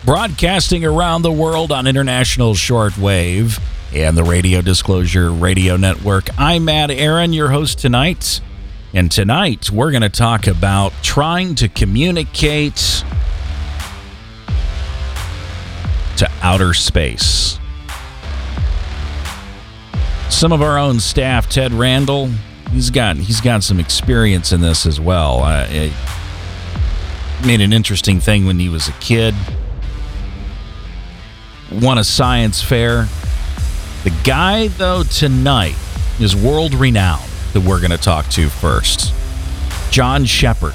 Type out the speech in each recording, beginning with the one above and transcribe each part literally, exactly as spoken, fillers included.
Broadcasting around the world on international shortwave and the Radio Disclosure Radio Network. I'm Matt Aaron, your host tonight. And tonight, we're going to talk about trying to communicate to outer space. Some of our own staff, Ted Randall, he's got he's got some experience in this as well. Uh, it made an interesting thing when he was a kid. Won a science fair. The guy, though, tonight is world renowned that we're going to talk to first. John Shepard.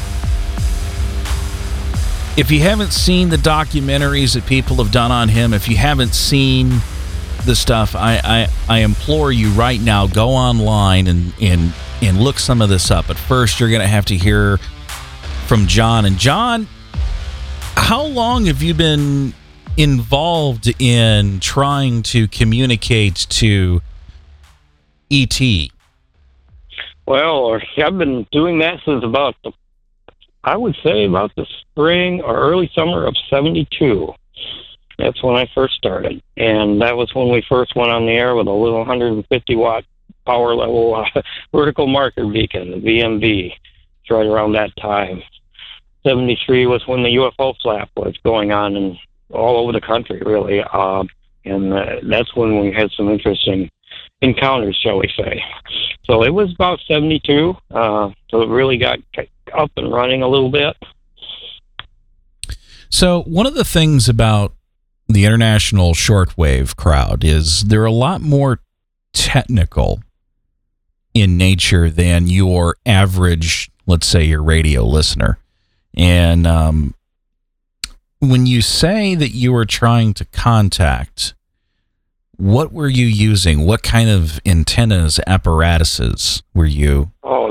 If you haven't seen the documentaries that people have done on him, if you haven't seen the stuff, I, I, I implore you right now, go online and, and, and look some of this up. But first, you're going to have to hear from John. And John, how long have you been involved in trying to communicate to E T? Well, I've been doing that since about, the, I would say about the spring or early summer of seventy-two. That's when I first started. And that was when we first went on the air with a little one hundred fifty watt power level uh, vertical marker beacon, the V M B. It's right around that time. seventy-three was when the U F O flap was going on and all over the country, really. Uh, and uh, that's when we had some interesting encounters, shall we say. So it was about seventy-two. Uh, so it really got up and running a little bit. So one of the things about the international shortwave crowd is they're a lot more technical in nature than your average, let's say, your radio listener. And um, when you say that you were trying to contact, what were you using? What kind of antennas, apparatuses were you? Oh,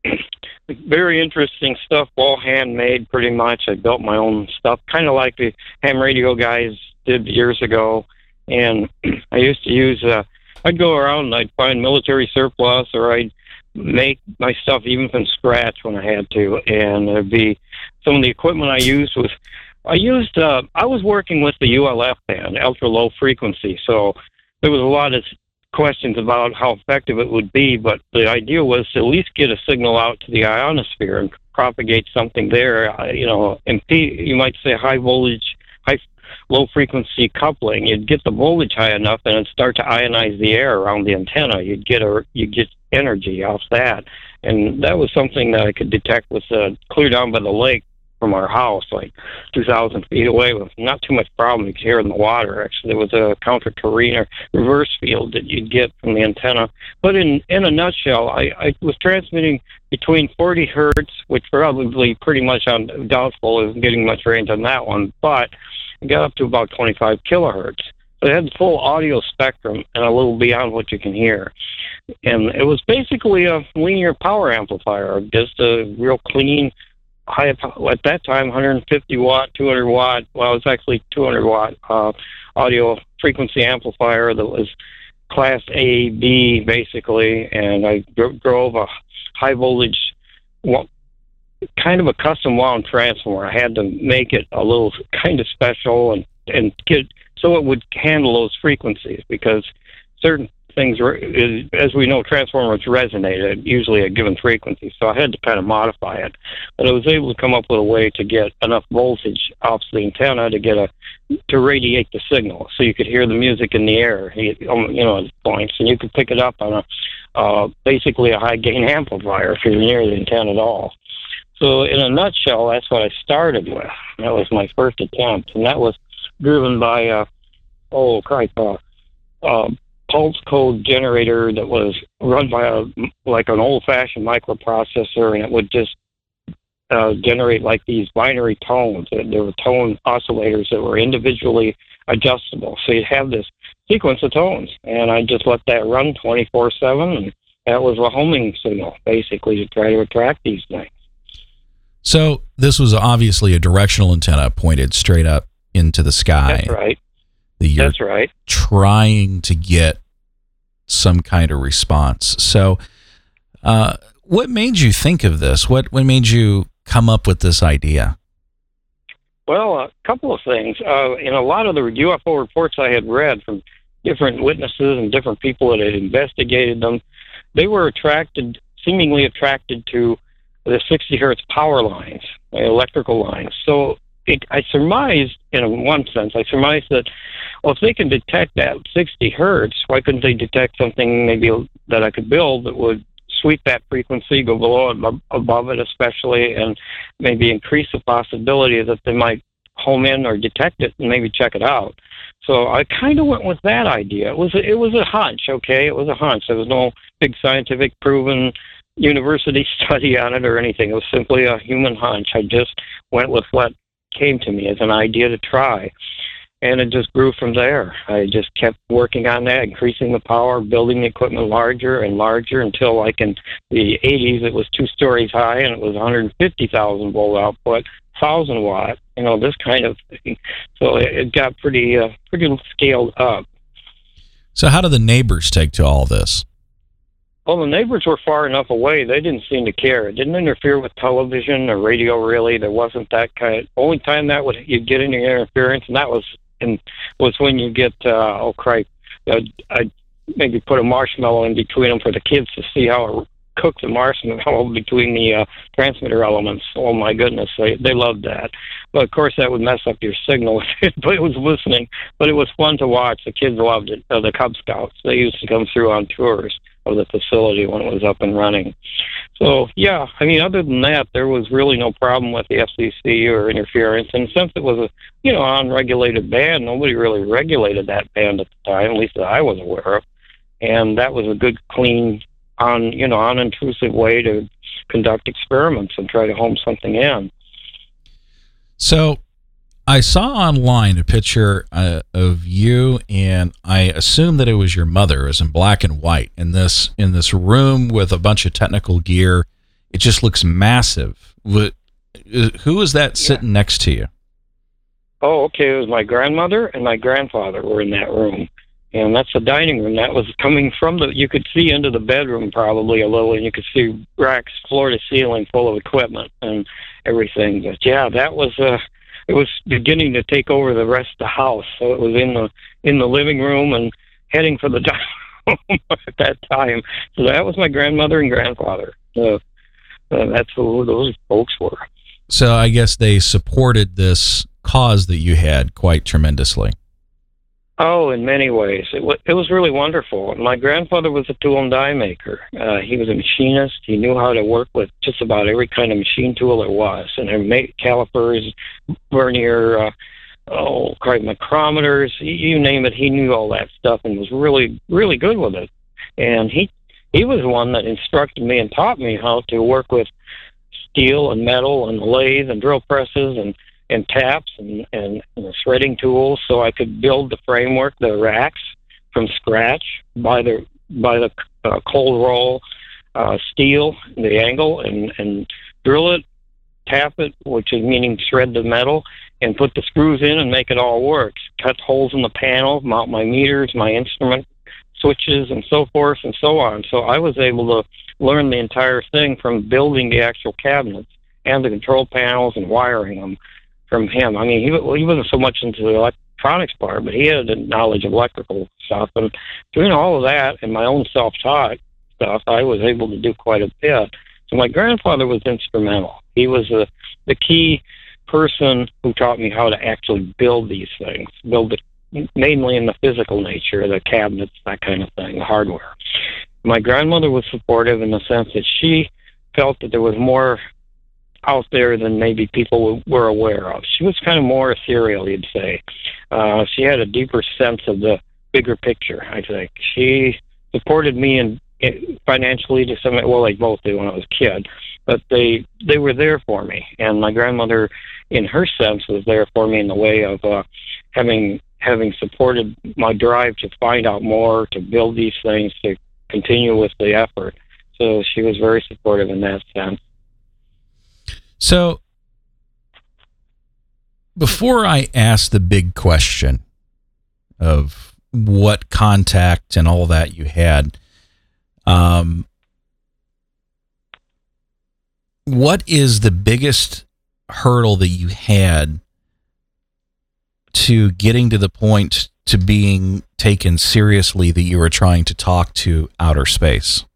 very interesting stuff, all handmade pretty much. I built my own stuff, kind of like the ham radio guys did years ago. And I used to use, uh, I'd go around and I'd find military surplus, or I'd make my stuff even from scratch when I had to. And there'd be some of the equipment I used was, I used, uh, I was working with the U L F band, ultra low frequency. So there was a lot of questions about how effective it would be, but the idea was to at least get a signal out to the ionosphere and propagate something there. Uh, you know, and you might say high voltage, high low frequency coupling. You'd get the voltage high enough, and it'd start to ionize the air around the antenna. You'd get a you get energy off that, and that was something that I could detect with uh, clear down by the lake from our house, like two thousand feet away, with not too much problem. You could hear in the water. Actually, there was a counter-terrain or reverse field that you'd get from the antenna. But in, in a nutshell, I, I was transmitting between forty hertz, which probably pretty much on doubtful of getting much range on that one, but it got up to about twenty-five kilohertz. So it had the full audio spectrum and a little beyond what you can hear. And it was basically a linear power amplifier, just a real clean, high, at that time, one hundred fifty watt, two hundred watt, well, it was actually two hundred watt uh, audio frequency amplifier that was class A, B, basically, and I dro- drove a high voltage, well, kind of a custom wound transformer. I had to make it a little kind of special and, and get, so it would handle those frequencies, because certain things, as we know, transformers resonate at usually a given frequency, so I had to kind of modify it. But I was able to come up with a way to get enough voltage off the antenna to get a to radiate the signal, so you could hear the music in the air, you know, at points, and you could pick it up on a uh, basically a high gain amplifier if you're near the antenna at all. So in a nutshell, that's what I started with. That was my first attempt, and that was driven by uh, oh, Christ, uh, uh, pulse code generator that was run by a like an old-fashioned microprocessor, and it would just uh, generate like these binary tones. There were tone oscillators that were individually adjustable, so you'd have this sequence of tones, and I just let that run twenty-four seven, and that was a homing signal, basically, to try to attract these things. So this was obviously a directional antenna pointed straight up into the sky. That's right. That you're That's right. Trying to get some kind of response. So uh, what made you think of this? What, what made you come up with this idea? Well, a couple of things. Uh, in a lot of the U F O reports I had read from different witnesses and different people that had investigated them, they were attracted, seemingly attracted to the sixty hertz power lines, the electrical lines. So it, I surmised, in one sense, I surmised that, well, if they can detect that sixty hertz, why couldn't they detect something maybe that I could build that would sweep that frequency, go below it, above it especially, and maybe increase the possibility that they might home in or detect it and maybe check it out. So I kind of went with that idea. It was a, it was a hunch, okay? It was a hunch. There was no big scientific proven university study on it or anything. It was simply a human hunch. I just went with what came to me as an idea to try. And it just grew from there. I just kept working on that, increasing the power, building the equipment larger and larger until, like in the eighties, it was two stories high and it was one hundred fifty thousand volt output, one thousand watt, you know, this kind of thing. So it, it got pretty, uh, pretty scaled up. So how do the neighbors take to all this? Well, the neighbors were far enough away, they didn't seem to care. It didn't interfere with television or radio, really. There wasn't that kind of, only time that would you'd get any interference, and that was and was when you get, uh, oh, crap, I'd, I'd maybe put a marshmallow in between them for the kids to see how it cooked the marshmallow between the uh, transmitter elements. Oh, my goodness, they, they loved that. But, of course, that would mess up your signal, but it was listening. But it was fun to watch. The kids loved it. Uh, the Cub Scouts, they used to come through on tours of the facility when it was up and running. So, yeah, I mean, other than that, there was really no problem with the F C C or interference. And since it was a, you know, unregulated band, nobody really regulated that band at the time, at least that I was aware of. And that was a good, clean, on you know, unintrusive way to conduct experiments and try to home something in. So I saw online a picture uh, of you, and I assume that it was your mother. It was in black and white in this in this room with a bunch of technical gear. It just looks massive. Who is that sitting yeah. next to you? Oh, okay. It was my grandmother and my grandfather were in that room. And that's the dining room. That was coming from the, you could see into the bedroom probably a little, and you could see racks floor to ceiling full of equipment and everything. But yeah, that was, uh, it was beginning to take over the rest of the house. So it was in the, in the living room and heading for the dining room at that time. So that was my grandmother and grandfather. So uh, that's who those folks were. So I guess they supported this cause that you had quite tremendously. Oh, in many ways. It, w- it was really wonderful. My grandfather was a tool and die maker. Uh, he was a machinist. He knew how to work with just about every kind of machine tool there was. And he made calipers, vernier, uh, oh, micrometers, you name it. He knew all that stuff and was really, really good with it. And he, he was one that instructed me and taught me how to work with steel and metal and lathe and drill presses and and taps and, and, and shredding tools, so I could build the framework, the racks, from scratch by the by the uh, cold roll uh, steel, the angle, and, and drill it, tap it, which is meaning shred the metal, and put the screws in and make it all work. Cut holes in the panel, mount my meters, my instrument switches, and so forth and so on. So I was able to learn the entire thing from building the actual cabinets and the control panels and wiring them from him. I mean, he, he wasn't so much into the electronics part, but he had the knowledge of electrical stuff. And doing all of that and my own self-taught stuff, I was able to do quite a bit. So my grandfather was instrumental. He was a, the key person who taught me how to actually build these things, build it mainly in the physical nature, the cabinets, that kind of thing, the hardware. My grandmother was supportive in the sense that she felt that there was more out there than maybe people were aware of. She was kind of more ethereal, you'd say. Uh, she had a deeper sense of the bigger picture, I think. She supported me in, in financially to some, well, they both did when I was a kid, but they they were there for me. And my grandmother, in her sense, was there for me in the way of uh, having having supported my drive to find out more, to build these things, to continue with the effort. So she was very supportive in that sense. So, before I ask the big question of what contact and all that you had, um, what is the biggest hurdle that you had to getting to the point to being taken seriously that you were trying to talk to outer space?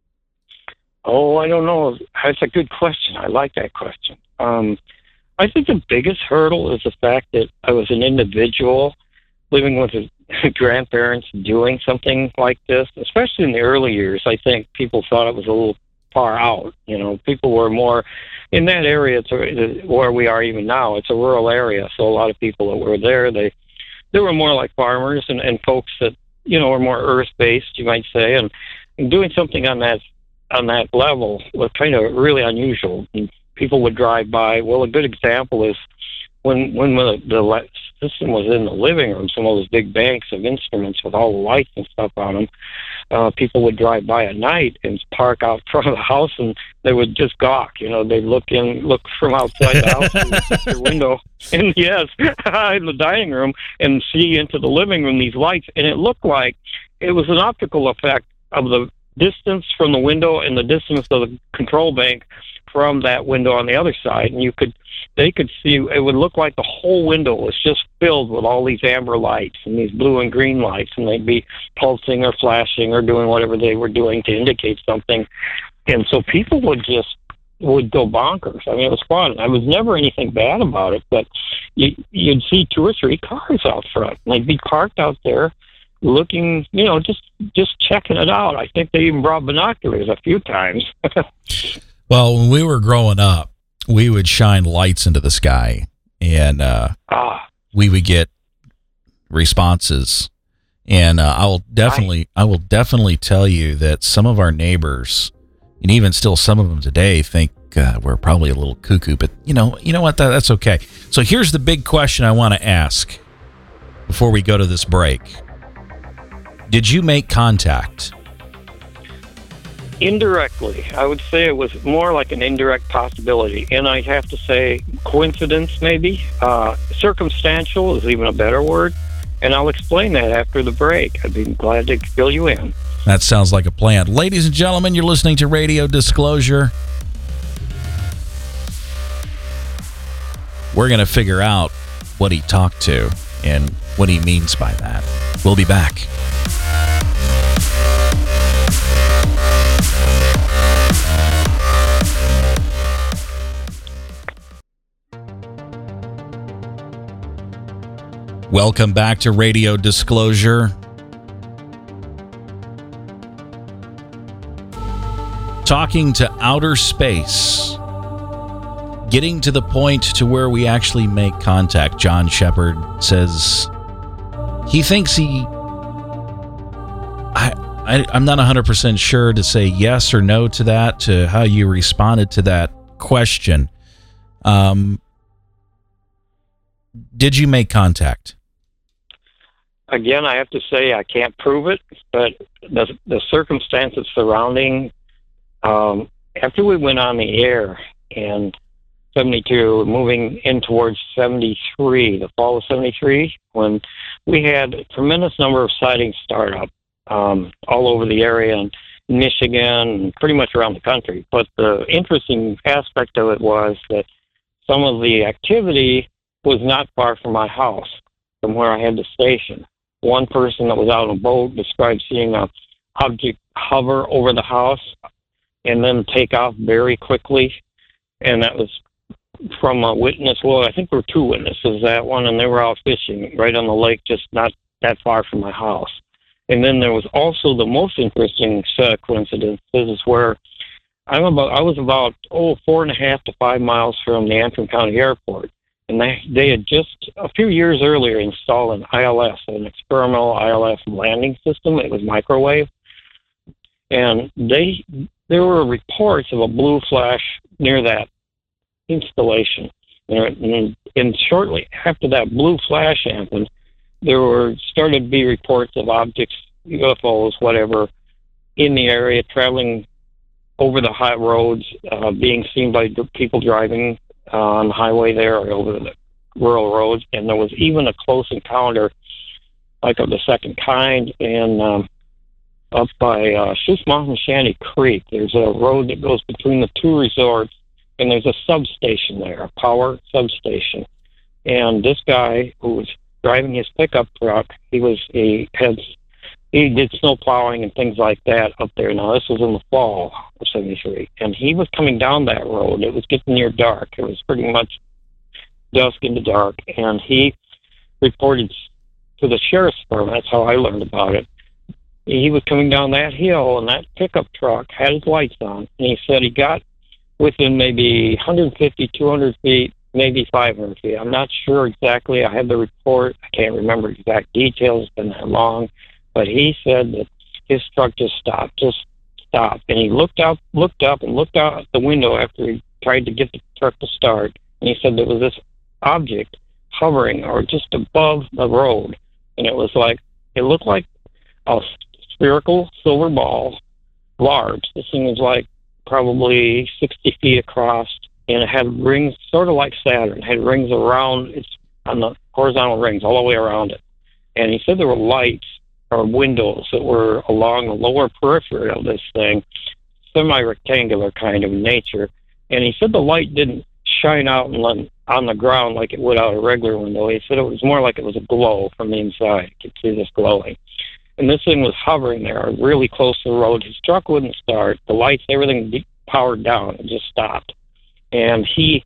Oh, I don't know. That's a good question. I like that question. Um, I think the biggest hurdle is the fact that I was an individual living with his grandparents doing something like this, especially in the early years. I think people thought it was a little far out. You know, people were more in that area. It's a, where we are even now. It's a rural area, so a lot of people that were there, they they were more like farmers and, and folks that, you know, were more earth-based, you might say, and, and doing something on that on that level was kind of really unusual. And people would drive by. Well, a good example is when when the, the system was in the living room, some of those big banks of instruments with all the lights and stuff on them, uh, people would drive by at night and park out front of the house, and they would just gawk. You know, they'd look in, look from outside the house through their window, and yes, in the dining room, and see into the living room these lights, and it looked like it was an optical effect of the distance from the window and the distance of the control bank from that window on the other side, and you could, they could see, it would look like the whole window was just filled with all these amber lights and these blue and green lights, and they'd be pulsing or flashing or doing whatever they were doing to indicate something. And so people would just, would go bonkers. I mean, it was fun. I was never anything bad about it, but you, you'd see two or three cars out front, and they'd be parked out there looking, you know, just, just checking it out. I think they even brought binoculars a few times. Well, when we were growing up, we would shine lights into the sky, and uh, ah. we would get responses. And uh, I will definitely, I will definitely tell you that some of our neighbors, and even still some of them today, think uh, we're probably a little cuckoo. But you know, you know what? That, that's okay. So here's the big question I want to ask before we go to this break: did you make contact? Indirectly. I would say it was more like an indirect possibility. And I'd have to say coincidence, maybe. Uh, circumstantial is even a better word. And I'll explain that after the break. I'd be glad to fill you in. That sounds like a plan. Ladies and gentlemen, you're listening to Radio Disclosure. We're going to figure out what he talked to and what he means by that. We'll be back. Welcome back to Radio Disclosure. Talking to outer space. Getting to the point to where we actually make contact. John Shepard says he thinks he... I, I, I'm not one hundred percent sure to say yes or no to that, to how you responded to that question. Um, did you make contact? Again, I have to say I can't prove it, but the, the circumstances surrounding, um, after we went on the air in seventy-two, moving in towards seventy-three, the fall of seventy-three, when we had a tremendous number of sightings start up um, all over the area in Michigan and pretty much around the country. But the interesting aspect of it was that some of the activity was not far from my house, from where I had the station. One person that was out on a boat described seeing a object hover over the house and then take off very quickly. And that was from a witness. Well, I think there were two witnesses, that one, and they were out fishing right on the lake, just not that far from my house. And then there was also the most interesting set of coincidences is where I'm about, I was about, oh, four and a half to five miles from the Antrim County Airport. And they, they had just a few years earlier installed an I L S, an experimental I L S landing system. It was microwave. And they there were reports of a blue flash near that installation. And, and shortly after that blue flash happened, there were started to be reports of objects, U F Os, whatever, in the area, traveling over the high roads, uh, being seen by people driving Uh, on the highway there or over the rural roads. And there was even a close encounter, like of the second kind, and um, up by uh, Shoes Mountain Shanty Creek. There's a road that goes between the two resorts, and there's a substation there, a power substation. And this guy, who was driving his pickup truck. He was he had he did snow plowing and things like that up there. Now this was in the fall of seventy-three, and he was coming down that road. It was getting near dark. It was pretty much dusk into dark, and he reported to the sheriff's department. That's how I learned about it. He was coming down that hill, and that pickup truck had his lights on, and he said he got within maybe one hundred fifty, two hundred feet, maybe five hundred feet. I'm not sure exactly. I have the report. I can't remember exact details. It's been that long. But he said that his truck just stopped, just stopped. And he looked out, looked up and looked out the window after he tried to get the truck to start. And he said there was this object hovering or just above the road. And it was like, it looked like a spherical silver ball, large. This thing was like probably sixty feet across, and it had rings, sort of like Saturn. It had rings around, it's on the horizontal rings all the way around it. And he said there were lights or windows that were along the lower periphery of this thing, semi-rectangular kind of nature. And he said the light didn't shine out and on the ground like it would out a regular window. He said it was more like it was a glow from the inside. You could see this glowing. And this thing was hovering there really close to the road. His truck wouldn't start. The lights, everything powered down. It just stopped. And he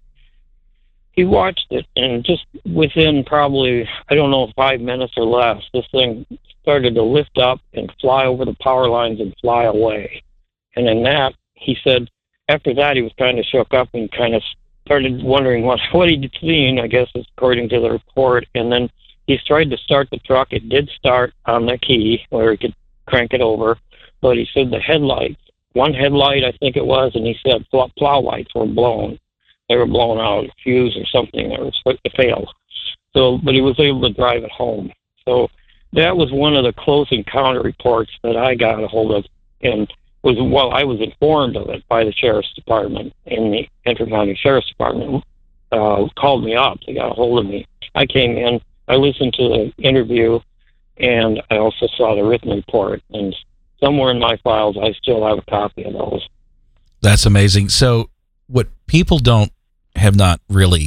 he watched it, and just within probably, I don't know, five minutes or less, this thing started to lift up and fly over the power lines and fly away. And in that, he said, after that, he was kind of shook up and kind of started wondering what, what he'd seen, I guess, according to the report. And then he tried to start the truck. It did start on the key where he could crank it over. But he said the headlights, one headlight, I think it was, and he said plow, plow lights were blown. They were blown out, a fuse or something that was it failed. So, but he was able to drive it home. So that was one of the close encounter reports that I got a hold of, and was well, I was informed of it by the sheriff's department, and the Enter County Sheriff's Department uh, called me up. They got a hold of me. I came in, I listened to the interview, and I also saw the written report. And somewhere in my files, I still have a copy of those. That's amazing. So what people don't have not really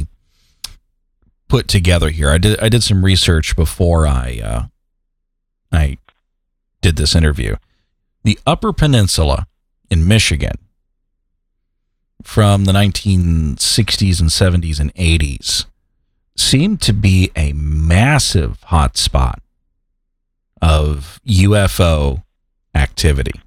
put together here, I did I did some research before I uh, I did this interview. The Upper Peninsula in Michigan from the nineteen sixties and seventies and eighties seemed to be a massive hotspot of U F O activity.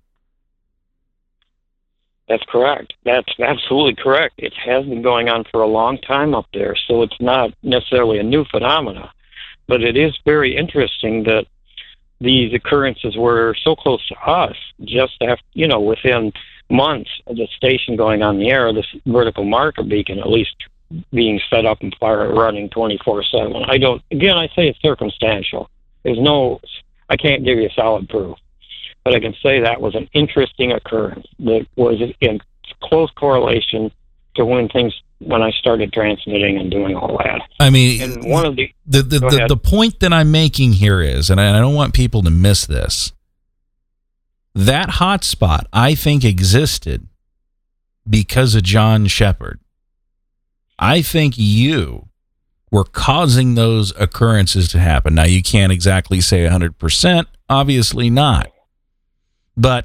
That's correct. That's absolutely correct. It has been going on for a long time up there, so it's not necessarily a new phenomena. But it is very interesting that these occurrences were so close to us, just after, you know, within months of the station going on the air, this vertical marker beacon at least being set up and fire running twenty-four seven. I don't, again, I say it's circumstantial. There's no, I can't give you solid proof. But I can say that was an interesting occurrence that was in close correlation to when things, when I started transmitting and doing all that. I mean, and one of the the the, the, the point that I'm making here is, and I don't want people to miss this, that hotspot I think existed because of John Shepard. I think you were causing those occurrences to happen. Now, you can't exactly say one hundred percent, obviously not. But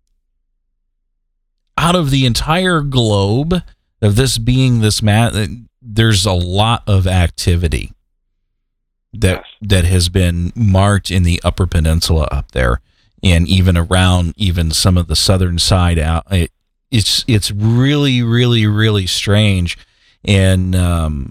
out of the entire globe of this being this man, there's a lot of activity that that has been marked in the Upper Peninsula up there, and even around even some of the southern side out. It, it's it's really really really strange, and um,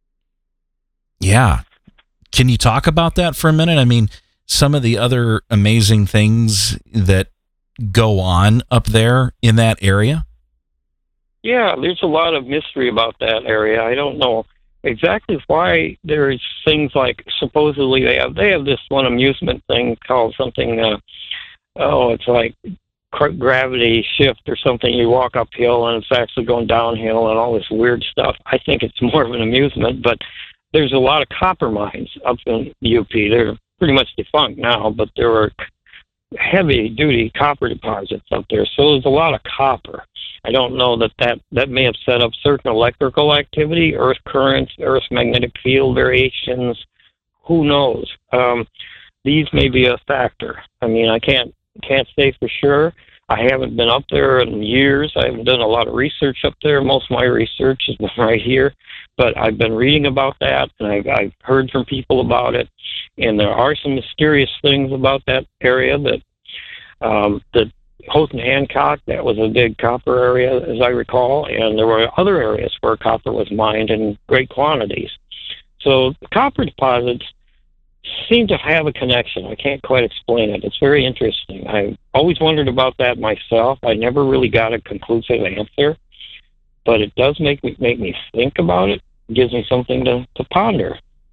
yeah, can you talk about that for a minute? I mean, some of the other amazing things that go on up there in that area? Yeah, there's a lot of mystery about that area. I don't know exactly why there's things like, supposedly they have they have this one amusement thing called something, uh, oh, it's like gravity shift or something. You walk uphill and it's actually going downhill and all this weird stuff. I think it's more of an amusement, but there's a lot of copper mines up in the U P. They're pretty much defunct now, but there were heavy-duty copper deposits up there, so there's a lot of copper. I don't know that, that that may have set up certain electrical activity, earth currents, earth's magnetic field variations. who knows? Um, these may be a factor. I mean, I can't can't say for sure. I haven't been up there in years. I haven't done a lot of research up there. Most of my research has been right here, but I've been reading about that, and I've, I've heard from people about it. And there are some mysterious things about that area that um, that Houghton Hancock, that was a big copper area, as I recall, and there were other areas where copper was mined in great quantities. So the copper deposits seem to have a connection. I can't quite explain it. It's very interesting. I always wondered about that myself. I never really got a conclusive answer, but it does make me make me think about it. It gives me something to, to ponder.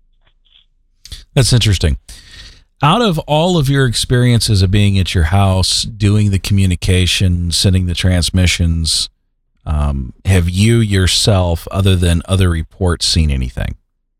That's interesting. Out of all of your experiences of being at your house, doing the communication, sending the transmissions, um, have you yourself, other than other reports, seen anything?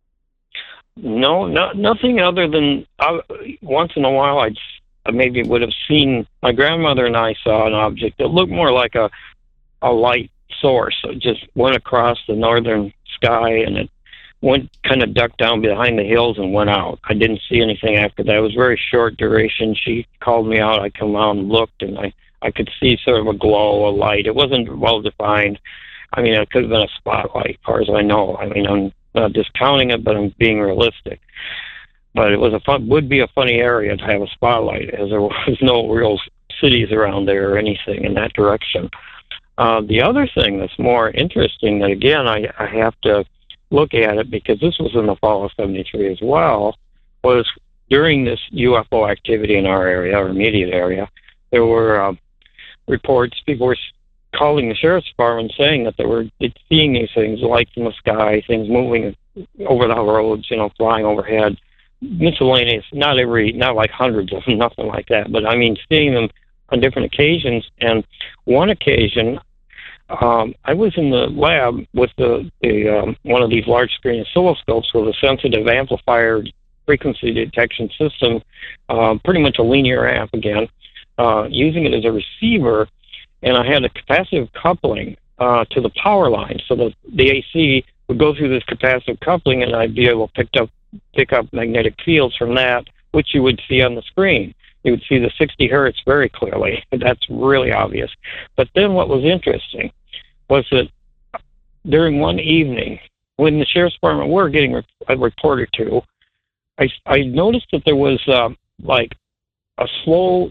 No, no, nothing other than uh, once in a while I'd I maybe would have seen, my grandmother and I saw an object that looked more like a a light source. It just went across the northern sky, and it went kind of ducked down behind the hills and went out. I didn't see anything after that. It was very short duration. She called me out. I come out and looked, and I, I could see sort of a glow, a light. It wasn't well defined. I mean, it could have been a spotlight, as far as I know. I mean, I'm not discounting it, but I'm being realistic. But it was a fun, would be a funny area to have a spotlight, as there was no real cities around there or anything in that direction. Uh, the other thing that's more interesting, that again, I, I have to look at it, because this was in the fall of seventy-three as well, was during this U F O activity in our area, our immediate area, there were uh, reports, people were calling the sheriff's department saying that they were seeing these things, lights in the sky, things moving over the roads, you know, flying overhead, miscellaneous, not every, not like hundreds of them, nothing like that, but I mean, seeing them on different occasions. And one occasion, Um, I was in the lab with the, the um, one of these large screen oscilloscopes with a sensitive amplifier frequency detection system, um, pretty much a linear amp again, uh, using it as a receiver, and I had a capacitive coupling uh, to the power line, so that the A C would go through this capacitive coupling, and I'd be able to pick up pick up magnetic fields from that, which you would see on the screen. You would see the sixty hertz very clearly. That's really obvious. But then what was interesting was that during one evening, when the sheriff's department were getting a report or two, I, I noticed that there was uh, like a slow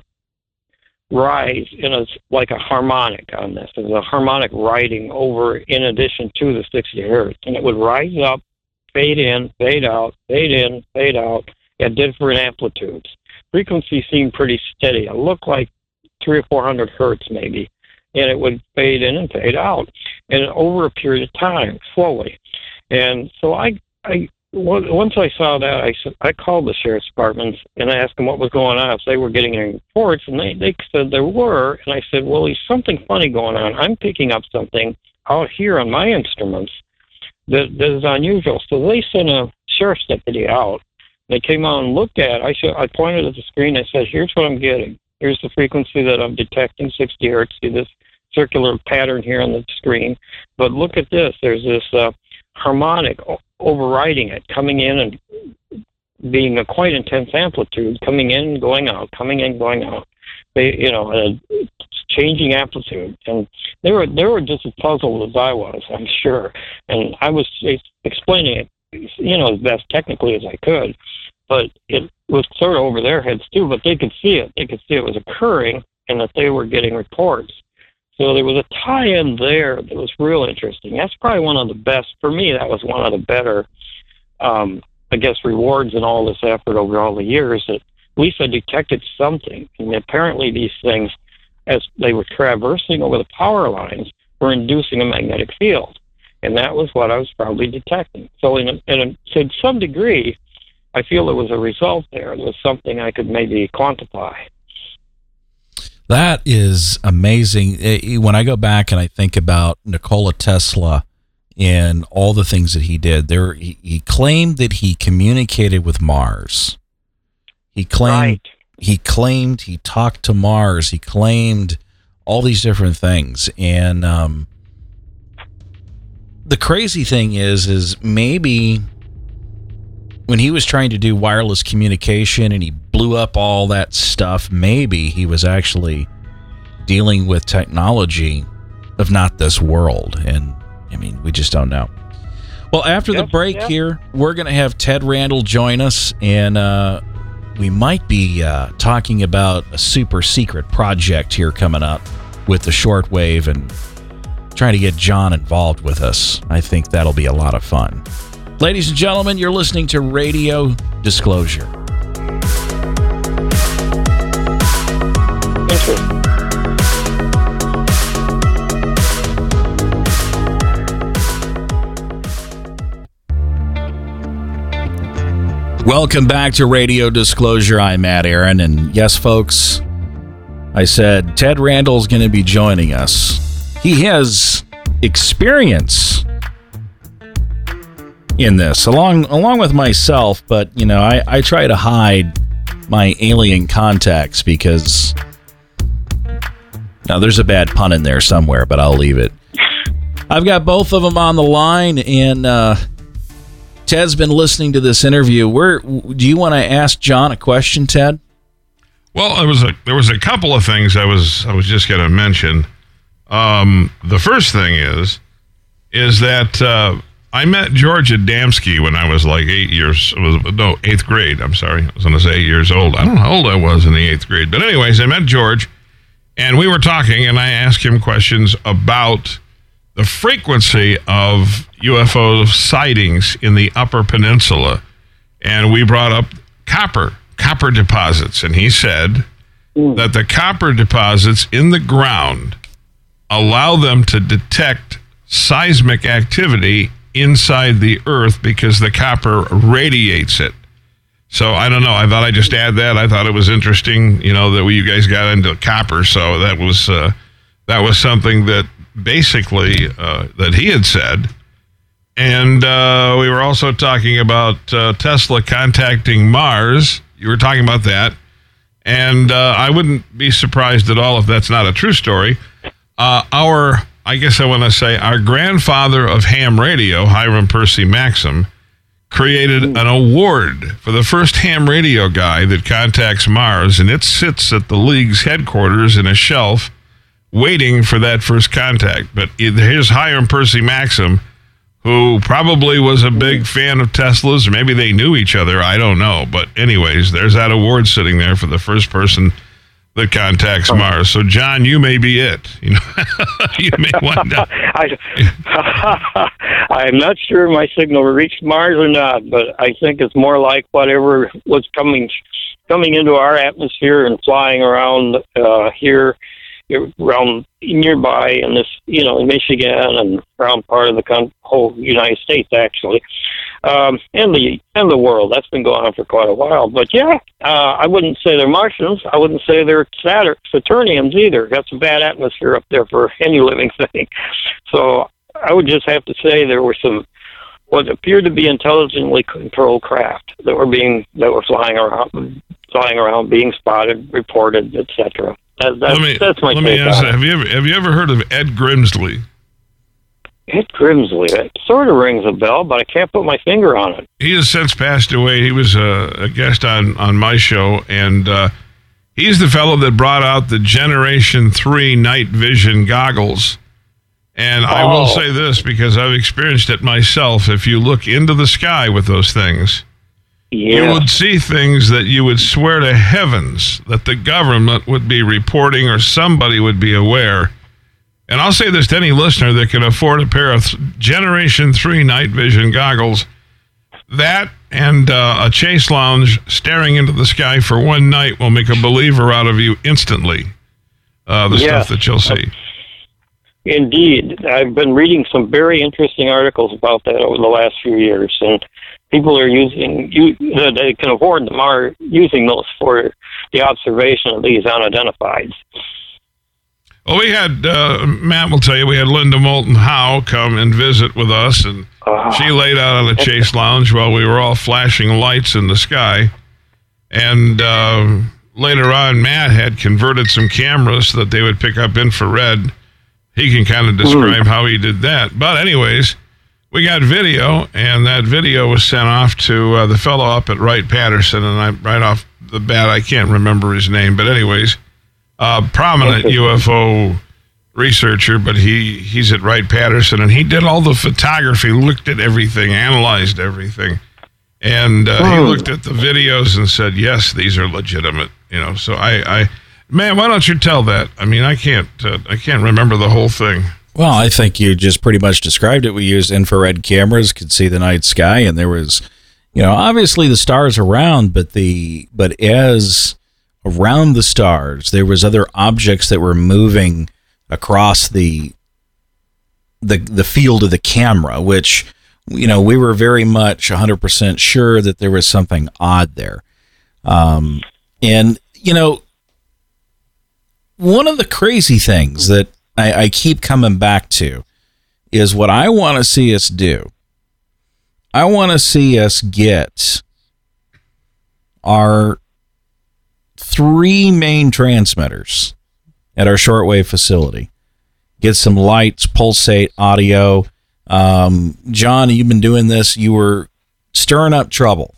rise in a, like a harmonic on this. There was a harmonic riding over in addition to the sixty hertz. And it would rise up, fade in, fade out, fade in, fade out at different amplitudes. Frequency seemed pretty steady. It looked like three or four hundred hertz maybe, and it would fade in and fade out, and over a period of time, slowly. And so I, I once I saw that, I said, I called the sheriff's department and I asked them what was going on, if they were getting any reports, and they, they said there were. And I said, well, there's something funny going on. I'm picking up something out here on my instruments that, that is unusual. So they sent a sheriff's deputy out. They came out and looked at it. I, sh- I pointed at the screen. I said, here's what I'm getting. Here's the frequency that I'm detecting, sixty hertz. See this circular pattern here on the screen. But look at this. There's this uh, harmonic o- overriding it, coming in and being a quite intense amplitude, coming in, going out, coming in, going out. They, you know, a changing amplitude. And they were they were just as puzzled as I was, I'm sure. And I was explaining it, you know, as best technically as I could, but it was sort of over their heads too, but they could see it. They could see it was occurring and that they were getting reports. So there was a tie-in there that was real interesting. That's probably one of the best, for me, that was one of the better, um, I guess, rewards in all this effort over all the years, that at least I detected something. And apparently these things, as they were traversing over the power lines, were inducing a magnetic field. And that was what I was probably detecting. So in a, in a, to some degree, I feel there was a result there. There was something I could maybe quantify. That is amazing. When I go back and I think about Nikola Tesla and all the things that he did, there he, he claimed that he communicated with Mars. He claimed right. he claimed he talked to Mars. He claimed all these different things. And um, the crazy thing is, is maybe when he was trying to do wireless communication and he blew up all that stuff, maybe he was actually dealing with technology of not this world. And, I mean, we just don't know. Well, after Yep, the break yep. here, we're going to have Ted Randall join us, and uh, we might be uh, talking about a super secret project here coming up with the shortwave and trying to get John involved with us. I think that'll be a lot of fun. Ladies and gentlemen, you're listening to Radio Disclosure. Interesting. Welcome back to Radio Disclosure. I'm Matt Aaron, and yes, folks, I said Ted Randall's going to be joining us. He has experience in this, along along with myself, but, you know, I, I try to hide my alien contacts because... Now, there's a bad pun in there somewhere, but I'll leave it. I've got both of them on the line, and uh, Ted's been listening to this interview. Where do you want to ask John a question, Ted? Well, there was a there was a couple of things I was I was just going to mention. Um, the first thing is is that uh, I met George Adamski when I was like eight years was no eighth grade. I'm sorry, I was going to say eight years old. I don't know how old I was in the eighth grade, but anyways, I met George, and we were talking, and I asked him questions about the frequency of U F O sightings in the Upper Peninsula, and we brought up copper. copper deposits, and he said mm. that the copper deposits in the ground allow them to detect seismic activity inside the earth because the copper radiates it. So I don't know. I thought I'd just add that. I thought it was interesting, you know, that we, you guys got into copper. So that was uh, that was something that basically uh, that he had said. And uh, we were also talking about uh, Tesla contacting Mars. You were talking about that. And uh, I wouldn't be surprised at all if that's not a true story. Uh, our, I guess I want to say, our grandfather of ham radio, Hiram Percy Maxim, created an award for the first ham radio guy that contacts Mars, and it sits at the league's headquarters in a shelf waiting for that first contact. But here's Hiram Percy Maxim, who probably was a big fan of Tesla's, or maybe they knew each other, I don't know. But anyways, there's that award sitting there for the first person that contacts Mars. So, John, you may be it. You know, you may one day. I, I'm not sure my signal reached Mars or not, but I think it's more like whatever was coming coming into our atmosphere and flying around uh, here, around nearby in this, you know, in Michigan and around part of the con- whole United States, actually, um, and the and the world. That's been going on for quite a while. But yeah, uh, I wouldn't say they're Martians. I wouldn't say they're Saturn, Saturnians either. Got some bad atmosphere up there for any living thing. So I would just have to say there were some what appeared to be intelligently controlled craft that were being that were flying around, flying around, being spotted, reported, et cetera. That, that's, let me, that's my let me take ask on that. it. Have you ever have you ever heard of Ed Grimsley? Ed Grimsley. It sort of rings a bell, but I can't put my finger on it. He has since passed away. He was a, a guest on, on my show, and uh, he's the fellow that brought out the Generation three night vision goggles. And I will Oh. say this, because I've experienced it myself. If you look into the sky with those things, Yeah. you would see things that you would swear to heavens that the government would be reporting or somebody would be aware. And I'll say this to any listener that can afford a pair of Generation three night vision goggles. That and uh, a chase lounge staring into the sky for one night will make a believer out of you instantly. Uh, the Yes. stuff that you'll see. Indeed. I've been reading some very interesting articles about that over the last few years, and people are using, you, they can afford them, are using those for the observation of these unidentifieds. Well, we had, uh, Matt will tell you, we had Linda Moulton Howe come and visit with us, and Uh, she laid out on the chase lounge while we were all flashing lights in the sky. And uh, later on, Matt had converted some cameras so that they would pick up infrared. He can kind of describe mm. how he did that. But anyways, we got video, and that video was sent off to uh, the fellow up at Wright-Patterson, and I right off the bat, I can't remember his name, but anyways, uh, prominent U F O researcher, but he, he's at Wright-Patterson, and he did all the photography, looked at everything, analyzed everything, and uh, he looked at the videos and said, yes, these are legitimate, you know, so I, I man, why don't you tell that? I mean, I can't, uh, I can't remember the whole thing. Well, I think you just pretty much described it. We used infrared cameras, could see the night sky, and there was, you know, obviously the stars around, but the but as around the stars, there was other objects that were moving across the the the field of the camera, which, you know, we were very much one hundred percent sure that there was something odd there. Um, and, you know, one of the crazy things that I, I keep coming back to is what I want to see us do. I want to see us get our three main transmitters at our shortwave facility. Get some lights, pulsate audio. Um, John, you've been doing this. You were stirring up trouble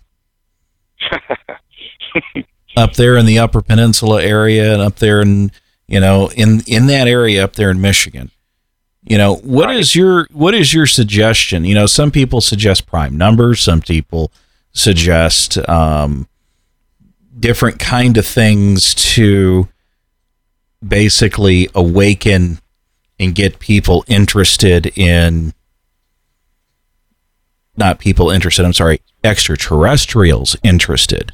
up there in the Upper Peninsula area and up there in, you know, in, in that area up there in Michigan. You know, what is your what is your suggestion? You know, some people suggest prime numbers. Some people suggest um, different kind of things to basically awaken and get people interested in, not people interested, I'm sorry, extraterrestrials interested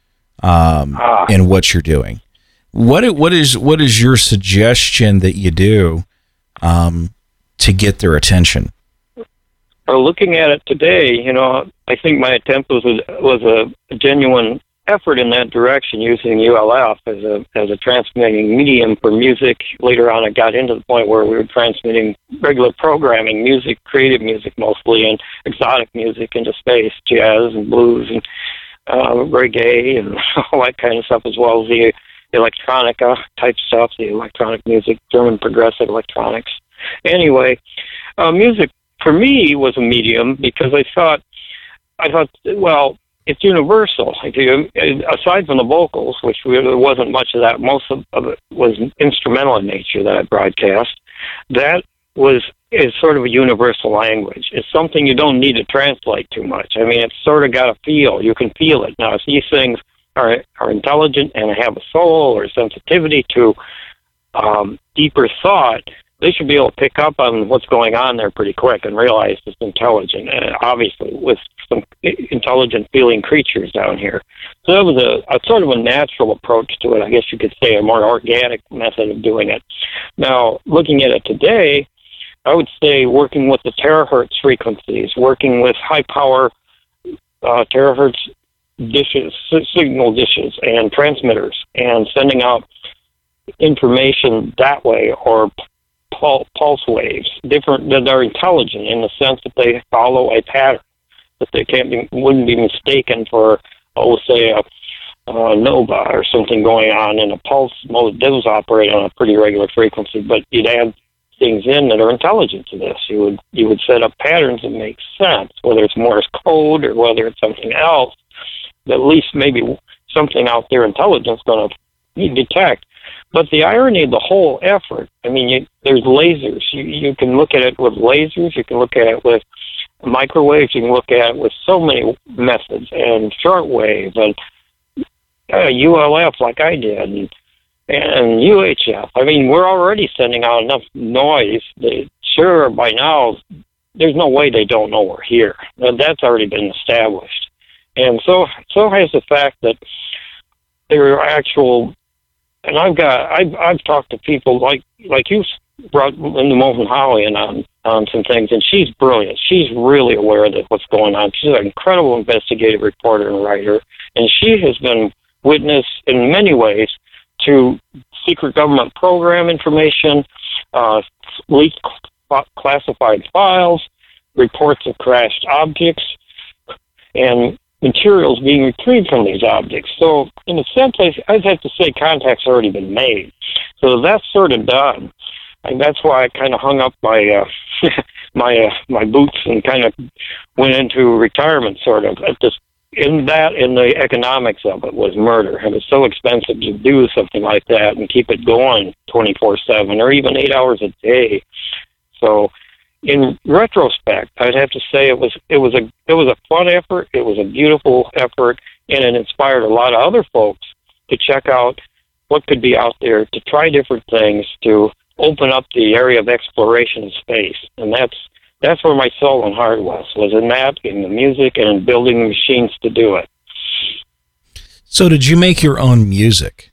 um, ah. in what you're doing. What what is what is your suggestion that you do um, to get their attention? Well, looking at it today, you know, I think my attempt was a, was a genuine effort in that direction, using U L F as a as a transmitting medium for music. Later on, it got into the point where we were transmitting regular programming, music, creative music mostly, and exotic music into space, jazz and blues and uh, reggae and all that kind of stuff, as well as the electronica type stuff, the electronic music, German progressive electronics. Anyway, uh, music for me was a medium because I thought, I thought, well, it's universal. If you, aside from the vocals, which there wasn't much of that, most of, of it was instrumental in nature that I broadcast. That was is sort of a universal language. It's something you don't need to translate too much. I mean, it's sort of got a feel. You can feel it. Now, if these things are are intelligent and have a soul or sensitivity to um, deeper thought, they should be able to pick up on what's going on there pretty quick and realize it's intelligent. And obviously, with some intelligent feeling creatures down here. So that was a, a sort of a natural approach to it. I guess you could say a more organic method of doing it. Now, looking at it today, I would say working with the terahertz frequencies, working with high power uh, terahertz dishes, signal dishes and transmitters, and sending out information that way, or pul- pulse waves, different that are intelligent in the sense that they follow a pattern, that they can't be, wouldn't be mistaken for, oh, say, a, a nova or something going on in a pulse. Most those operate on a pretty regular frequency, but you'd add things in that are intelligent to this. You would you would set up patterns that make sense, whether it's Morse code or whether it's something else. At least maybe something out there intelligent's going to detect. But the irony of the whole effort, I mean, you, there's lasers. You, you can look at it with lasers. You can look at it with microwaves. You can look at it with so many methods, and shortwave, and uh, U L F like I did, and, and U H F. I mean, we're already sending out enough noise that, sure, by now, there's no way they don't know we're here. That's already been established. And so, so has the fact that there are actual, and I've got, I've, I've talked to people like, like you brought Linda Moulton Howe in on, on some things, and she's brilliant. She's really aware of what's going on. She's an incredible investigative reporter and writer, and she has been witness in many ways to secret government program information, uh, leaked classified files, reports of crashed objects, and materials being retrieved from these objects. So, in a sense, I, I'd have to say contact's already been made. So that's sort of done. And that's why I kind of hung up my uh, my uh, my boots and kind of went into retirement, sort of. At this, in that, in the economics of it was murder. It was so expensive to do something like that and keep it going twenty-four seven or even eight hours a day. So, in retrospect, I'd have to say it was it was a it was a fun effort. It was a beautiful effort, and it inspired a lot of other folks to check out what could be out there, to try different things, to open up the area of exploration and space. And that's that's where my soul and heart was, was in that, in the music, and in building the machines to do it. So did you make your own music?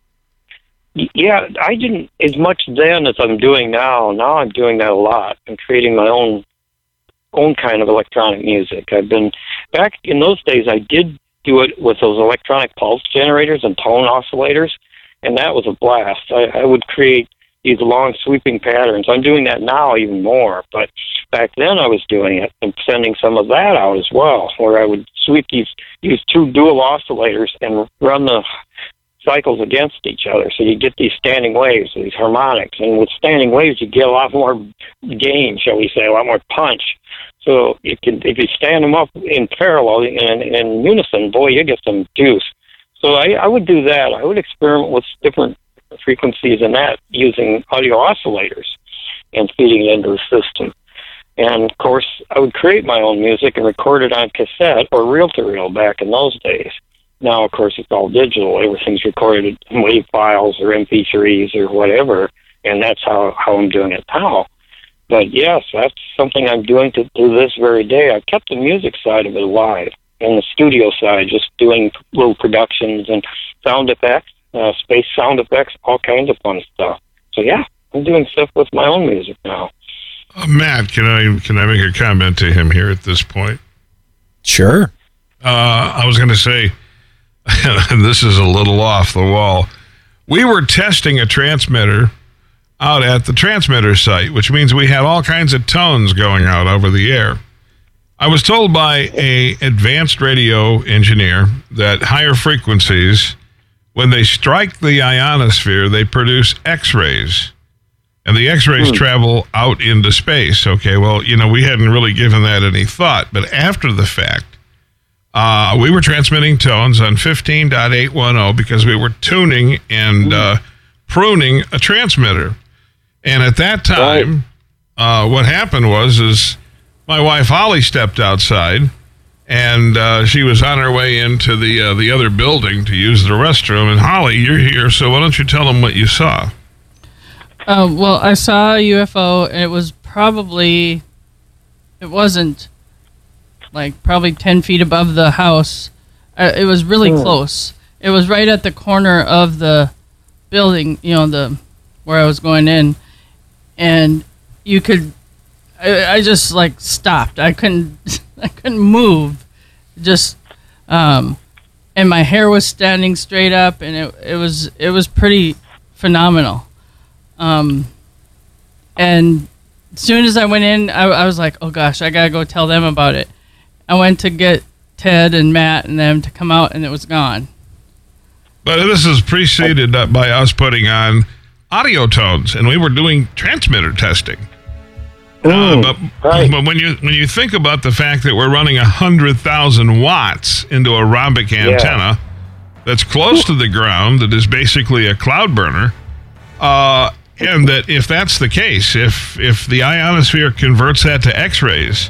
Yeah, I didn't as much then as I'm doing now. Now I'm doing that a lot. I'm creating my own own kind of electronic music. I've been, back in those days, I did do it with those electronic pulse generators and tone oscillators, and that was a blast. I, I would create these long sweeping patterns. I'm doing that now even more, but back then I was doing it and sending some of that out as well, where I would sweep these, use two dual oscillators and run the cycles against each other. So you get these standing waves, these harmonics, and with standing waves you get a lot more gain, shall we say, a lot more punch. So you can, if you stand them up in parallel and in unison, boy, you get some juice. So I, I would do that. I would experiment with different frequencies in that using audio oscillators and feeding it into the system. And of course, I would create my own music and record it on cassette or reel-to-reel back in those days. Now, of course, it's all digital. Everything's recorded in WAV files or M P threes or whatever, and that's how, how I'm doing it now. But yes, that's something I'm doing to, to this very day. I've kept the music side of it alive, and the studio side, just doing little productions and sound effects, uh, space sound effects, all kinds of fun stuff. So yeah, I'm doing stuff with my own music now. Uh, Matt, can I can I make a comment to him here at this point? Sure. Uh, I was going to say, this is a little off the wall. We were testing a transmitter out at the transmitter site, which means we had all kinds of tones going out over the air. I was told by a advanced radio engineer that higher frequencies, when they strike the ionosphere, they produce X-rays. And the X-rays hmm. travel out into space. Okay, well, you know, we hadn't really given that any thought. But after the fact, uh, we were transmitting tones on fifteen point eight one zero because we were tuning and uh, pruning a transmitter. And at that time, right. uh, what happened was is my wife Holly stepped outside, and uh, she was on her way into the uh, the other building to use the restroom. And Holly, you're here, so why don't you tell them what you saw? Uh, well, I saw a U F O, and it was probably, it wasn't like probably ten feet above the house. Uh, it was really oh. close. It was right at the corner of the building, you know, the where I was going in. And you could, I, I just like stopped. I couldn't, I couldn't move. Just, um, and my hair was standing straight up, and it, it was, it was pretty phenomenal. Um, and as soon as I went in, I, I was like, oh gosh, I gotta go tell them about it. I went to get Ted and Matt and them to come out, and it was gone. But this is preceded by us putting on audio tones, and we were doing transmitter testing. Uh, but, right. but when you when you think about the fact that we're running a hundred thousand watts into a rhombic antenna yeah. that's close to the ground, that is basically a cloud burner. Uh, and that if that's the case, if if the ionosphere converts that to X-rays,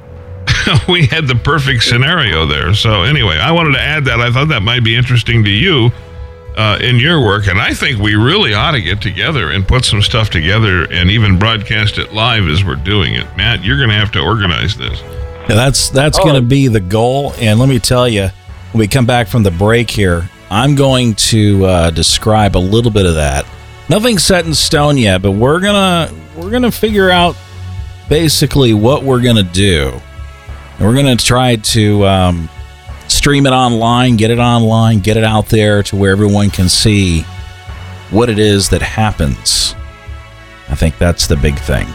we had the perfect scenario there. So anyway, I wanted to add that. I thought that might be interesting to you uh, in your work, and I think we really ought to get together and put some stuff together and even broadcast it live as we're doing it. Matt, you're going to have to organize this. Yeah, that's that's oh. going to be the goal. And let me tell you, when we come back from the break here, I'm going to uh, describe a little bit of that. Nothing's set in stone yet, but we're gonna we're gonna figure out basically what we're gonna do, and we're gonna try to um, stream it online, get it online, get it out there to where everyone can see what it is that happens. I think that's the big thing.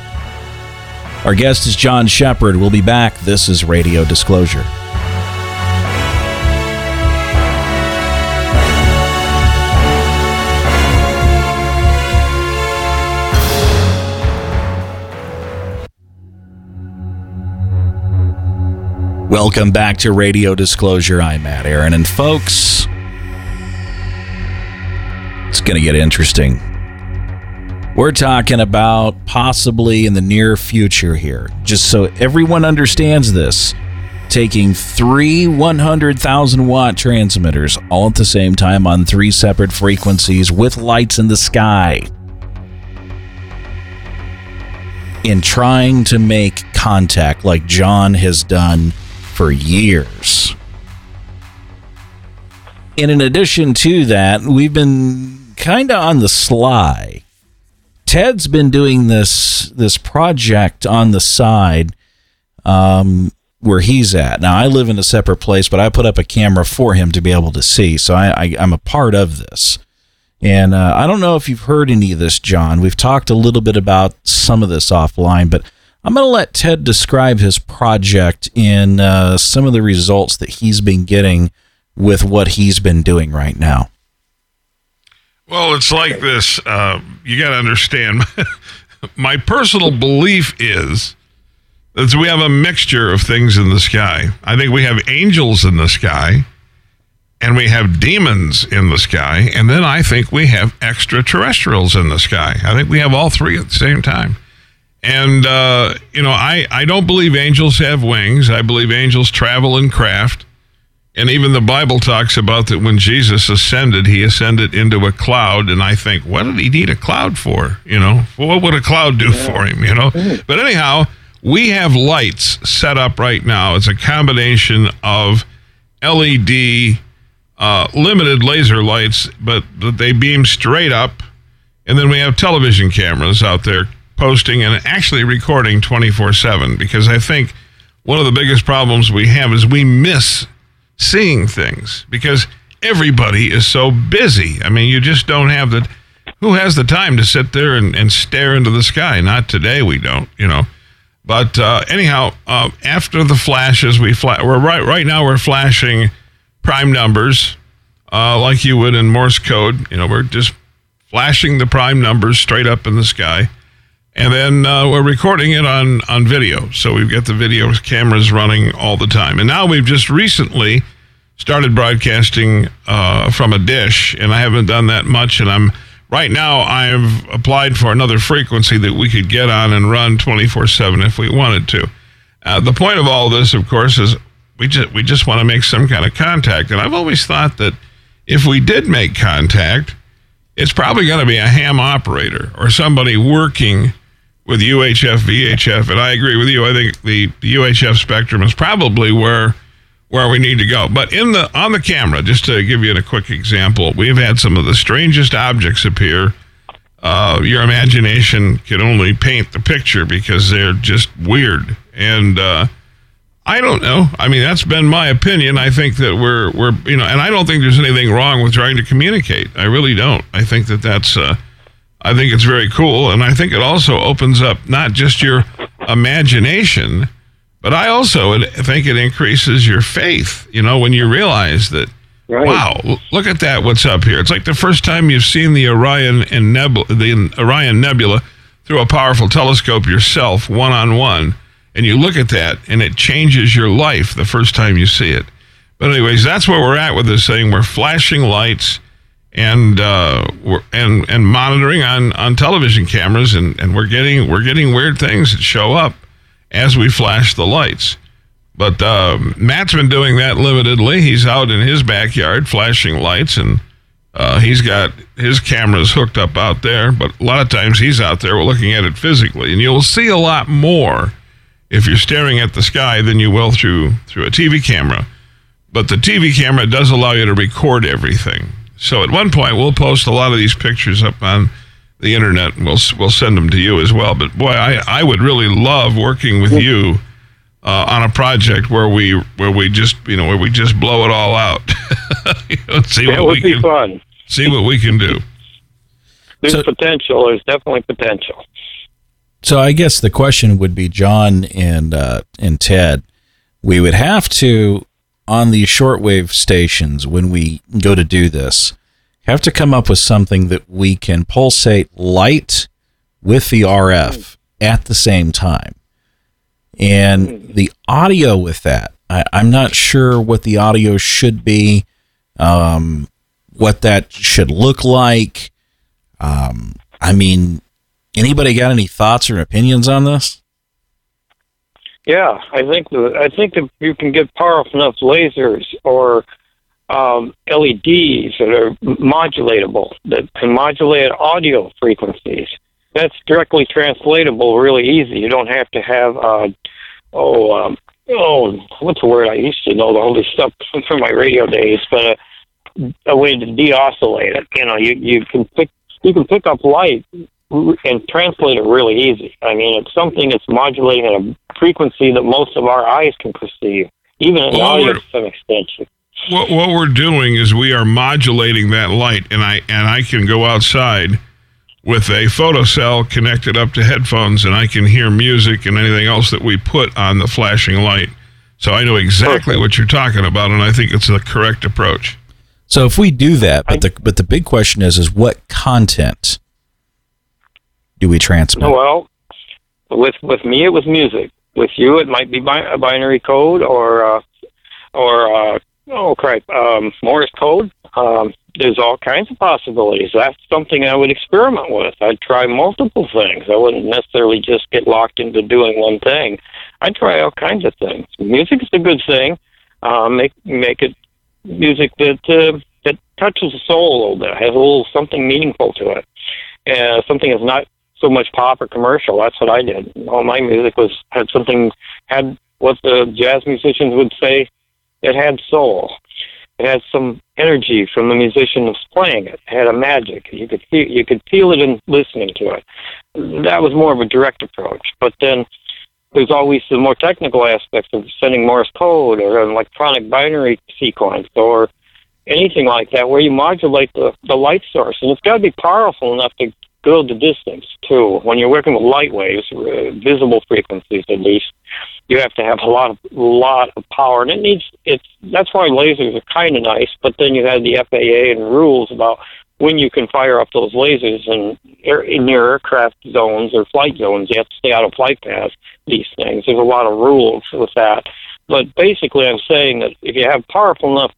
Our guest is John Shepard. We'll be back. This is Radio Disclosure. Welcome back to Radio Disclosure. I'm Matt Aaron, and folks, it's going to get interesting. We're talking about possibly in the near future here, just so everyone understands this, taking three one hundred thousand watt transmitters all at the same time on three separate frequencies with lights in the sky in trying to make contact like John has done for years. And in addition to that, we've been kind of on the sly. Ted's been doing this this project on the side um, where he's at. Now, I live in a separate place, but I put up a camera for him to be able to see, so I, I, I'm a part of this. And uh, I don't know if you've heard any of this, John. We've talked a little bit about some of this offline, but I'm going to let Ted describe his project and uh, some of the results that he's been getting with what he's been doing right now. Well, it's like this. Uh, you got to understand, my personal belief is that we have a mixture of things in the sky. I think we have angels in the sky, and we have demons in the sky, and then I think we have extraterrestrials in the sky. I think we have all three at the same time. And, uh, you know, I, I don't believe angels have wings. I believe angels travel in craft. And even the Bible talks about that when Jesus ascended, he ascended into a cloud. And I think, what did he need a cloud for? You know, what would a cloud do for him, you know? But anyhow, we have lights set up right now. It's a combination of L E D, uh, limited laser lights, but, but they beam straight up. And then we have television cameras out there posting and actually recording twenty-four seven, because I think one of the biggest problems we have is we miss seeing things because everybody is so busy. I mean, you just don't have the, who has the time to sit there and, and stare into the sky? Not today, we don't, you know. But uh, anyhow, uh, after the flashes, we fla- we're right right now we're flashing prime numbers uh, like you would in Morse code. You know, we're just flashing the prime numbers straight up in the sky. And then uh, we're recording it on, on video. So we've got the video cameras running all the time. And now we've just recently started broadcasting uh, from a dish, and I haven't done that much. And I'm right now I've applied for another frequency that we could get on and run twenty-four seven if we wanted to. Uh, the point of all this, of course, is we just, we just want to make some kind of contact. And I've always thought that if we did make contact, it's probably going to be a ham operator or somebody working with U H F, V H F, and I agree with you. I think the, the U H F spectrum is probably where where we need to go. But in the on the camera, just to give you a quick example, we've had some of the strangest objects appear. Uh, your imagination can only paint the picture because they're just weird. And uh, I don't know. I mean, that's been my opinion. I think that we're we're you know, and I don't think there's anything wrong with trying to communicate. I really don't. I think that that's. Uh, I think it's very cool, and I think it also opens up not just your imagination, but I also think it increases your faith, you know, when you realize that, right. Wow, look at that, what's up here. It's like the first time you've seen the Orion and Nebula, the Orion Nebula through a powerful telescope yourself, one-on-one, and you look at that, and it changes your life the first time you see it. But anyways, that's where we're at with this thing. We're flashing lights, and uh, we're, and and monitoring on, on television cameras, and, and we're getting we're getting weird things that show up as we flash the lights. But uh, Matt's been doing that limitedly. He's out in his backyard flashing lights, and uh, he's got his cameras hooked up out there. But a lot of times he's out there looking at it physically, and you'll see a lot more if you're staring at the sky than you will through through a T V camera. But the T V camera does allow you to record everything. So at one point, we'll post a lot of these pictures up on the internet, and we'll we'll send them to you as well. But boy, I, I would really love working with you uh, on a project where we where we just you know where we just blow it all out. you know, see that what would we be can, fun. See what we can do. There's So- potential. There's definitely potential. So I guess the question would be, John and uh, and Ted, we would have to, on these shortwave stations, when we go to do this, have to come up with something that we can pulsate light with the R F at the same time. And the audio with that I, I'm not sure what the audio should be, um, what that should look like. Um, I mean, anybody got any thoughts or opinions on this? Yeah, I think the, I think if you can get powerful enough lasers or um, L E Ds that are modulatable, that can modulate audio frequencies, that's directly translatable really easy. You don't have to have, uh, oh, um, oh, what's the word? I used to know all this stuff from my radio days, but uh, a way to de-oscillate it. You know, you, you can pick you can pick up light and translate it really easy. I mean, it's something that's modulating at a frequency that most of our eyes can perceive, even in well, audio to some extent. What what we're doing is we are modulating that light, and I and I can go outside with a photocell connected up to headphones, and I can hear music and anything else that we put on the flashing light. So I know exactly Perfect. What you're talking about, and I think it's the correct approach. So if we do that, but the but the big question is, is what content do we transmit? Well, with with me, it was music. With you, it might be bi- a binary code or uh, or uh, oh crap, um, Morse code. Um, there's all kinds of possibilities. That's something I would experiment with. I'd try multiple things. I wouldn't necessarily just get locked into doing one thing. I'd try all kinds of things. Music is a good thing. Uh, make make it music that uh, that touches the soul a little bit, has a little something meaningful to it, and uh, something that's not so much pop or commercial. That's what I did. All my music was had something, had what the jazz musicians would say, it had soul. It had some energy from the musician who's playing it. It had a magic. You could feel, you could feel it in listening to it. That was more of a direct approach. But then there's always the more technical aspects of sending Morse code or an electronic binary sequence or anything like that, where you modulate the, the light source. And it's got to be powerful enough to go the distance, too. When you're working with light waves, uh, visible frequencies at least, you have to have a lot of lot of power, and it needs it's. That's why lasers are kind of nice. But then you have the F A A and rules about when you can fire up those lasers in, air, in near aircraft zones or flight zones. You have to stay out of flight paths. These things. There's a lot of rules with that. But basically, I'm saying that if you have powerful enough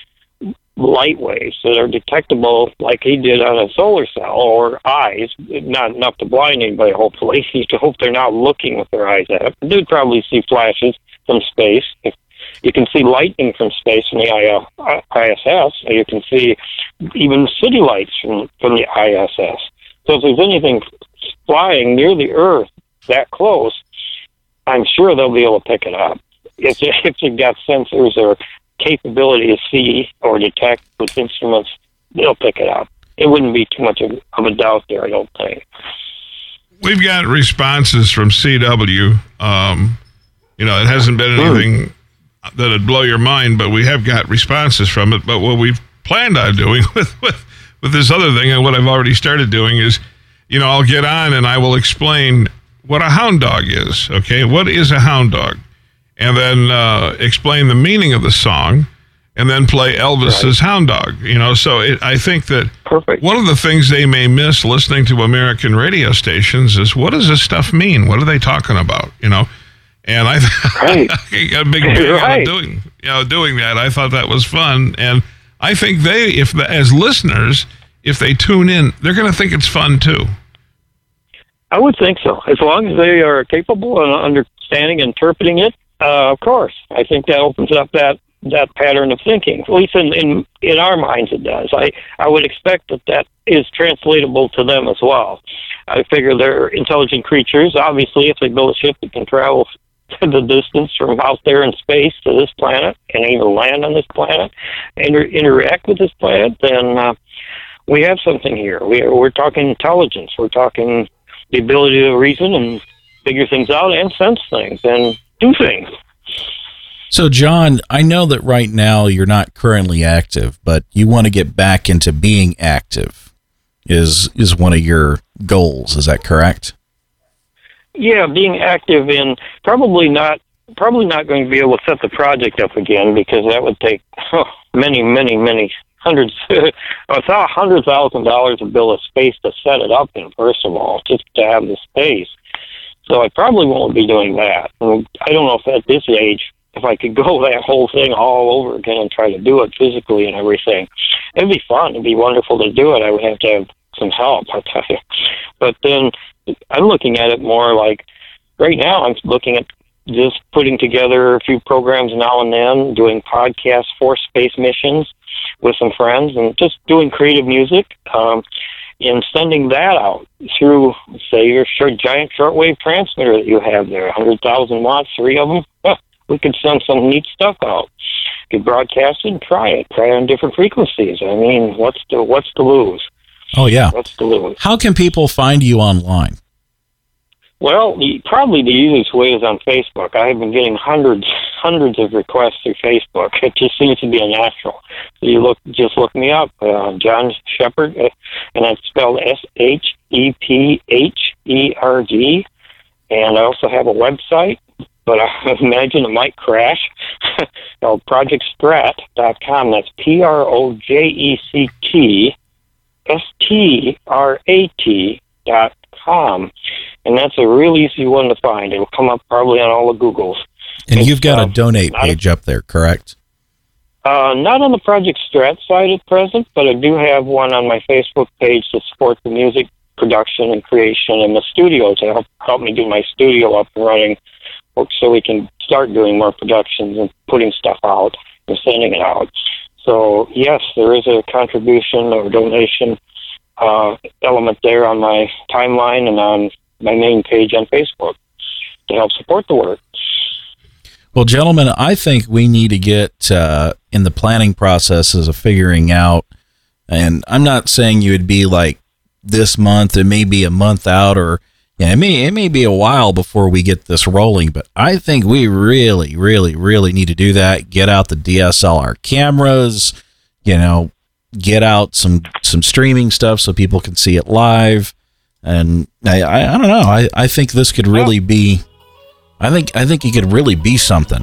light waves that are detectable like he did on a solar cell or eyes, not enough to blind anybody, hopefully. You hope they're not looking with their eyes at it. They'd probably see flashes from space. If you can see lightning from space from the I S S, or you can see even city lights from, from the I S S. So if there's anything flying near the Earth that close, I'm sure they'll be able to pick it up. If, if you've got sensors or capability to see or detect with instruments, they'll pick it up. It wouldn't be too much of, of a doubt there, I don't think. We've got responses from C W. Um, you know, it hasn't been anything mm. that'd blow your mind, but we have got responses from it. But what we've planned on doing with, with, with this other thing, and what I've already started doing is, you know, I'll get on and I will explain what a hound dog is, okay? What is a hound dog? And then uh, explain the meaning of the song, and then play Elvis's right. Hound Dog. You know, so it, I think that Perfect. One of the things they may miss listening to American radio stations is, what does this stuff mean? What are they talking about? You know, and I, right. I got a big deal right. doing, you know, doing that. I thought that was fun, and I think they, if the, as listeners, if they tune in, they're going to think it's fun too. I would think so, as long as they are capable of understanding and interpreting it. Uh, of course, I think that opens up that, that pattern of thinking. At least in, in in our minds, it does. I I would expect that that is translatable to them as well. I figure they're intelligent creatures. Obviously, if they build a ship that can travel the distance from out there in space to this planet and even land on this planet and inter- interact with this planet, then uh, we have something here. We are, we're talking intelligence. We're talking the ability to reason and figure things out and sense things and do things. So, John, I know that right now you're not currently active, but you want to get back into being active is is one of your goals. Is that correct? Yeah, being active in probably not probably not going to be able to set the project up again, because that would take oh, many, many, many hundreds, it's a hundred thousand dollars to build a space to set it up in. First of all, just to have the space. So I probably won't be doing that. I don't know if at this age if I could go that whole thing all over again and try to do it physically and everything. It'd be fun. It'd be wonderful to do it. I would have to have some help, I'll tell you. But then I'm looking at it more like, right now I'm looking at just putting together a few programs now and then, doing podcasts for space missions with some friends, and just doing creative music, um, and sending that out through, say, your short, giant shortwave transmitter that you have there, one hundred thousand watts, three of them. Huh, we could send some neat stuff out. Could broadcast it and try it, try it on different frequencies. I mean, what's the what's to lose? Oh, yeah. What's to lose? How can people find you online? Well, the, probably the easiest way is on Facebook. I have been getting hundreds, hundreds of requests through Facebook. It just seems to be a natural. So you look, just look me up, uh, John Shepherd, uh, and that's spelled S H E P H E R D. And I also have a website, but I imagine it might crash. called project strat dot com. That's P R O J E C T S T R A T dot com. And that's a real easy one to find. It'll come up probably on all the Googles. And it's, you've got uh, a donate page a, up there, correct? Uh, not on the Project Strat side at present, but I do have one on my Facebook page to support the music production and creation in the studio to help, help me do my studio up and running so we can start doing more productions and putting stuff out and sending it out. So, yes, there is a contribution or donation uh, element there on my timeline and on my main page on Facebook to help support the work. Well, gentlemen, I think we need to get uh, in the planning processes of figuring out, and I'm not saying you would be like this month, it may be a month out, or yeah, it may, it may be a while before we get this rolling, but I think we really, really, really need to do that. Get out the D S L R cameras, you know, get out some, some streaming stuff so people can see it live. And I, I, I don't know. I, I think this could really be, I think, I think it could really be something.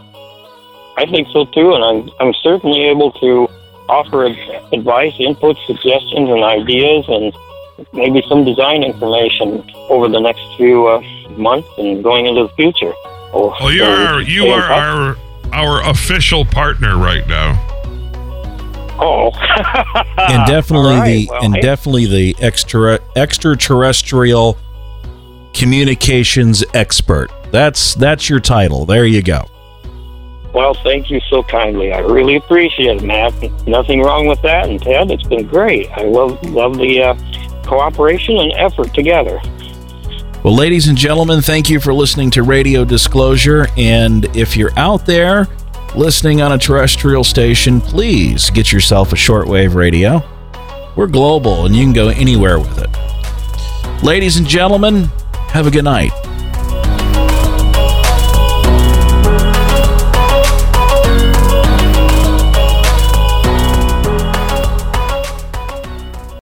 I think so too. And I'm, I'm certainly able to offer advice, input, suggestions, and ideas, and maybe some design information over the next few uh, months and going into the future. Oh, well, you are, you are our, our official partner right now. Oh, and definitely right, the well, and hey. definitely the extra extraterrestrial communications expert. That's that's your title. There you go. Well, thank you so kindly. I really appreciate it, Matt. Nothing wrong with that, and Ted, it's been great. I love love the uh, cooperation and effort together. Well, ladies and gentlemen, thank you for listening to Radio Disclosure. And if you're out there listening on a terrestrial station, please get yourself a shortwave radio. We're global, and you can go anywhere with it. Ladies and gentlemen, have a good night.